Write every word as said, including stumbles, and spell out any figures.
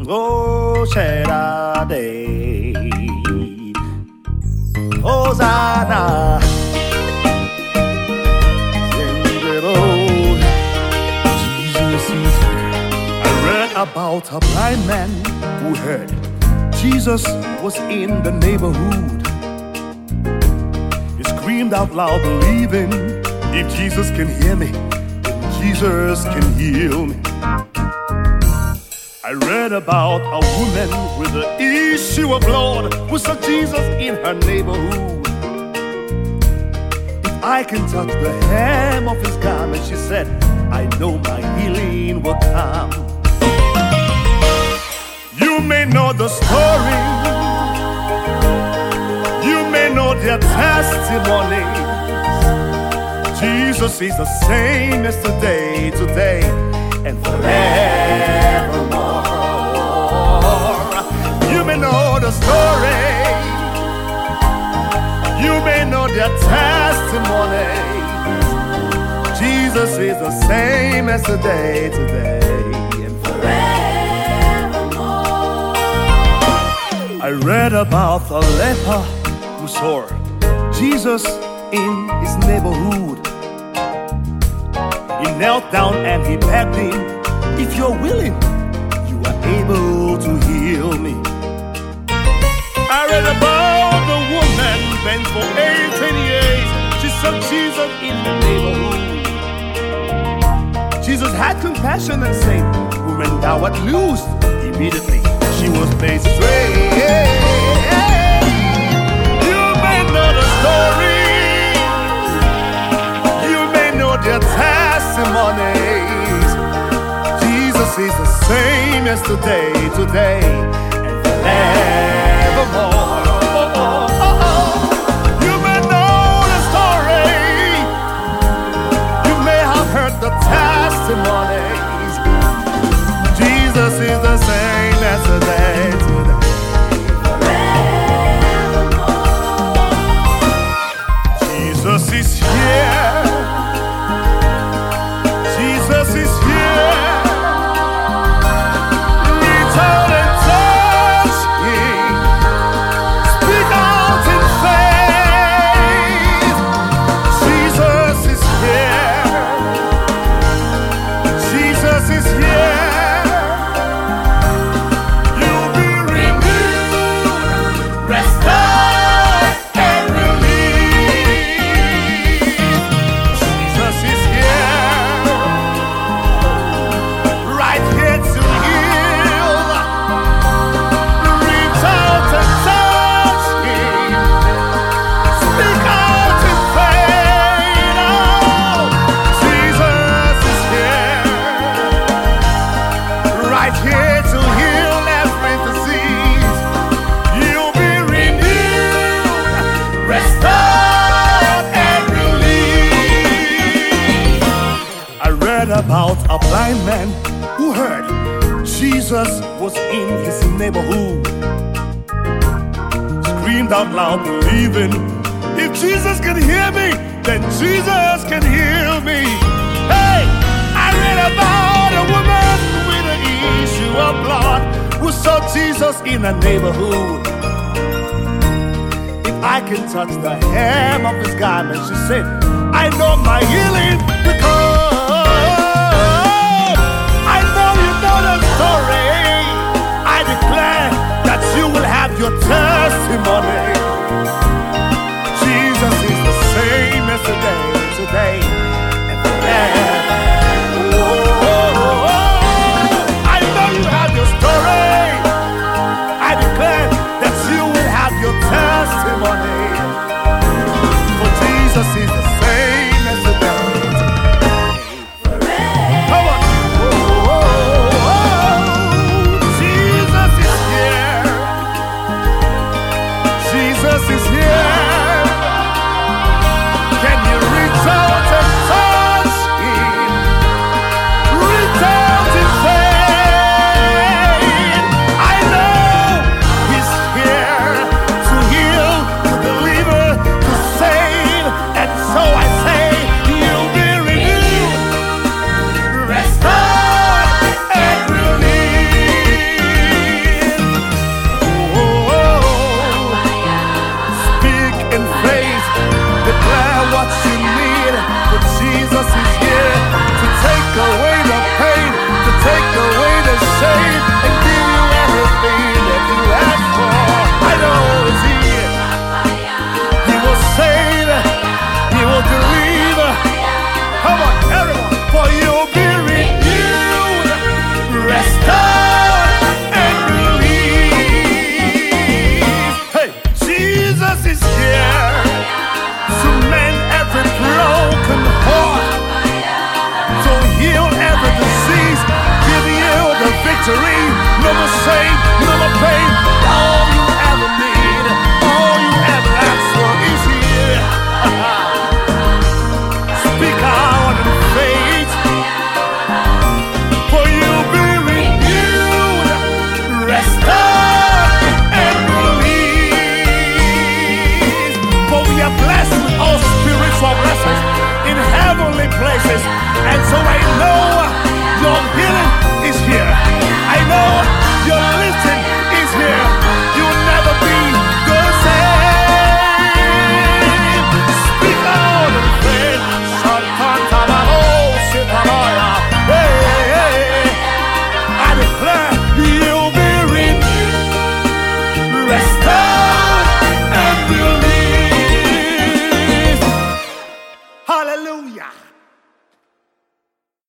Oh, Shaddai, Hosanna. Jesus is here. I read about a blind man who heard Jesus was in the neighborhood. He screamed out loud, believing if Jesus can hear me, then Jesus can heal me. I read about a woman with an issue of blood who saw Jesus in her neighborhood. If I can touch the hem of his garment, she said, I know my healing will come. You may know the story, you may know their testimonies. Jesus is the same yesterday, today, and forevermore. You may know the story, you may know their testimony. Jesus is the same yesterday, today, and forevermore. I read about a leper who saw Jesus in his neighborhood. He knelt down and he begged him, if you're willing, you are able to heal me. I read about the woman bent for eighteen years. She saw Jesus in the neighborhood. Jesus had compassion and said, woman, thou art loosed. Immediately she was made straight. You may know the story, you may know their testimonies. Jesus is the same yesterday, today, and forevermore. You may know the story, you may have heard the testimonies. Jesus is the same yesterday, today, forevermore. Jesus is here. Jesus is here. Reach out and touch him. Speak out in faith. Jesus is here. Jesus is here. You'll be renewed, restored, and released. Jesus is here, right here to heal. Reach out and touch him. Speak out in faith. Oh, Jesus is here, right here to heal every disease. You'll be renewed, restored, and released. I read about a blind man who heard Jesus was in his neighborhood. Screamed out loud, believing if Jesus can hear me, then Jesus can heal me. Hey, I read about a woman with an issue of blood who saw Jesus in her neighborhood. If I can touch the hem of his garment, she said, I know my healing will come.